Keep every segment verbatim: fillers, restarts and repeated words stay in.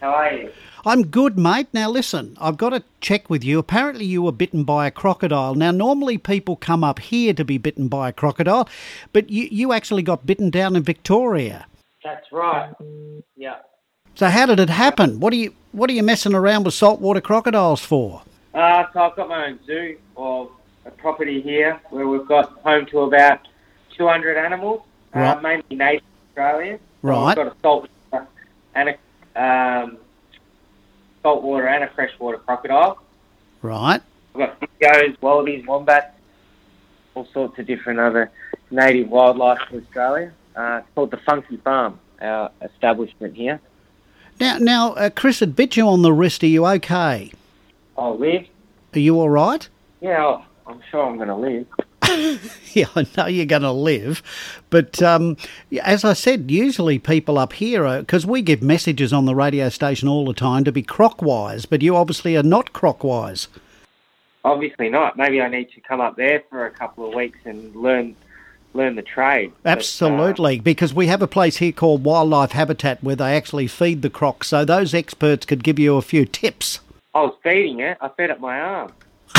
How are you? I'm good, mate. Now listen, I've got to check with you. Apparently you were bitten by a crocodile. Now normally people come up here to be bitten by a crocodile, but you, you actually got bitten down in Victoria. That's right. Yeah. So how did it happen? What are you what are you messing around with saltwater crocodiles for? Uh, so I've got my own zoo, or a property here, where we've got home to about two hundred animals, Right. uh, mainly native Australian. So Right. I've got a saltwater and a um, saltwater and a freshwater crocodile. Right. I've got dingoes, wallabies, wombats, all sorts of different other native wildlife to Australia. Uh, it's called the Funky Farm, our establishment here. Now, now, uh, Chris had bit you on the wrist. Are you okay? I'll live. Are you all right? Yeah, I'll, I'm sure I'm going to live. Yeah, I know you're going to live. But um, as I said, usually people up here, because we give messages on the radio station all the time to be croc-wise, but you obviously are not croc-wise. Obviously not. Maybe I need to come up there for a couple of weeks and learn learn the trade. Absolutely, but, uh, because we have a place here called Wildlife Habitat where they actually feed the crocs, so those experts could give you a few tips. I was feeding it. I fed it my arm.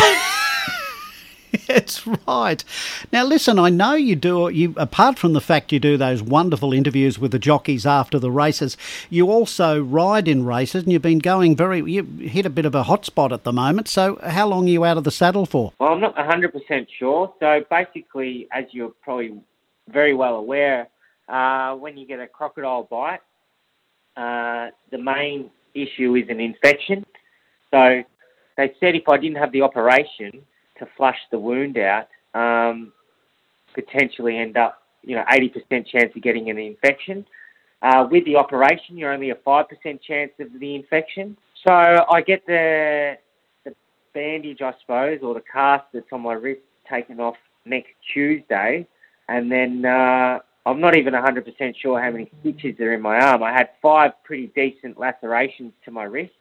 That's right. Now, listen, I know you do, you apart from the fact you do those wonderful interviews with the jockeys after the races, you also ride in races, and you've been going very, you hit a bit of a hot spot at the moment, so how long are you out of the saddle for? Well, I'm not one hundred percent sure. So basically, as you're probably very well aware, uh, when you get a crocodile bite, uh, the main issue is an infection. So they said if I didn't have the operation to flush the wound out, um, potentially end up, you know, eighty percent chance of getting an infection. Uh, with the operation, you're only a five percent chance of the infection. So I get the, the bandage, I suppose, or the cast that's on my wrist taken off next Tuesday. And then uh, I'm not even one hundred percent sure how many stitches are in my arm. I had five pretty decent lacerations to my wrist.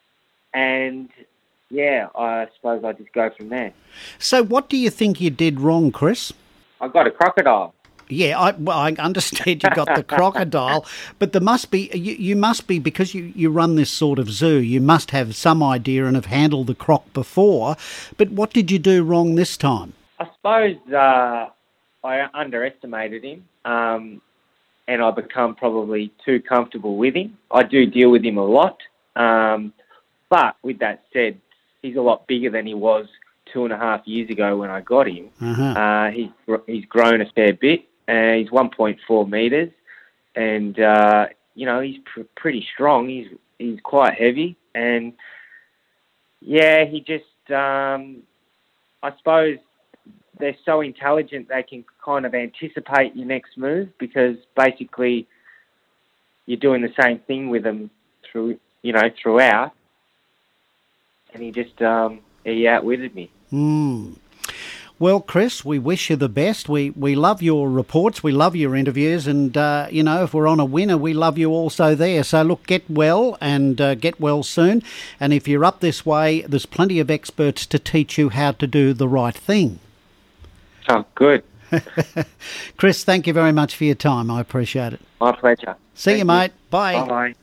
And yeah, I suppose I just go from there. So what do you think you did wrong, Chris? I got a crocodile. Yeah, I, well, I understand you got the crocodile, but there must be, you, you must be, because you, you run this sort of zoo, you must have some idea and have handled the croc before, but what did you do wrong this time? I suppose uh, I underestimated him, um, and I become probably too comfortable with him. I do deal with him a lot, um, but with that said, he's a lot bigger than he was two and a half years ago when I got him. Uh-huh. Uh, he's he's grown a fair bit. Uh, he's one point four metres, and uh, you know he's pr- pretty strong. He's he's quite heavy, and yeah, he just um, I suppose they're so intelligent they can kind of anticipate your next move, because basically you're doing the same thing with them through you know throughout, and he just um, he outwitted me. Hmm. Well, Chris, we wish you the best. We we love your reports. We love your interviews. And, uh, you know, if we're on a winner, we love you also there. So, look, get well and uh, get well soon. And if you're up this way, there's plenty of experts to teach you how to do the right thing. Oh, good. Chris, thank you very much for your time. I appreciate it. My pleasure. See Thank you, mate. Bye. Bye-bye.